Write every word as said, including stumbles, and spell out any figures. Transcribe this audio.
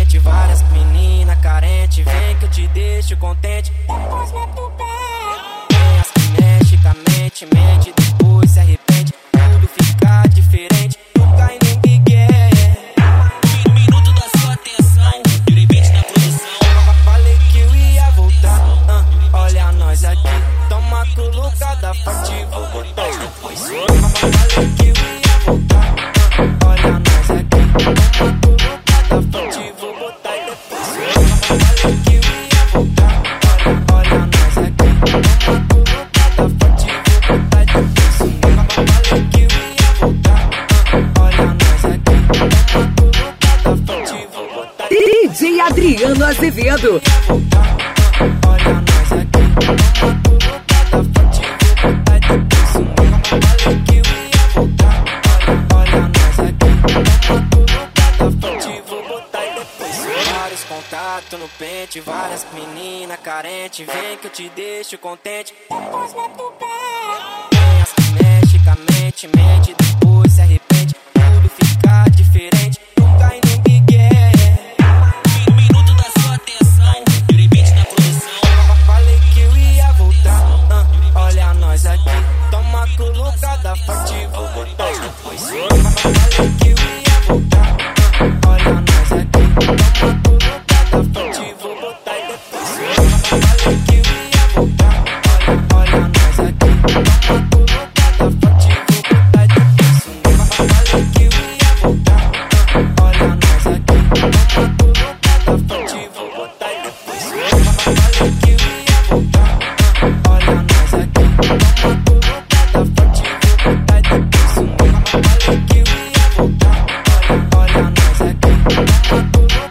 pente. Várias menina carente, vem que eu te deixo contente. Depois mete o pé. Tem as que mexe com a mente, mente, depois se arrepende. Tudo fica diferente, tu cai no migué. Um minuto da sua atenção, direito na produção. Falei que eu ia voltar, uh, olha nós aqui. Toma colocada forte, vou botar depois. Falei que eu ia voltar, uh, olha nós aqui. Toma colocada forte, vou botar depois. Falei que eu ia voltar, olha, olha nós aqui. Toma colocada forte, vou botar depois. Falei que eu ia voltar, uh, olha nós aqui. Toma colocada forte, vou botar D J Adriano Azevedo. olha nós aqui. Toma colocada forte, vou botar depois. Falei que eu ia voltar, olha, olha nós aqui. Toma colocada forte, vou botar depois. Vários contatos no pente, várias menina carente, vem que eu te deixo contente. Depois mete o pé. Tem as que mexe com a mente, mente, depois se arrepende. Tudo fica diferente, tu cai no migué. Um minuto da sua atenção, direito na produção. Falei que eu ia voltar, uh, olha nós aqui. Toma colocada forte, vou botar depois. Falei que eu ia voltar, uh, olha nós aqui. Toma colocada forte, vou botar depois. Falei que eu ia voltar, olha, olha nós aqui. Toma colocada forte, vou botar depois. Falei que eu ia voltar, uh, olha nós aqui. Toma colocada forte, vou botar depois. Falei que eu ia voltar, uh, olha nós aqui. Toma colocada forte, vou botar depois. Falei que eu ia voltar, olha, olha nós aqui. Toma colocada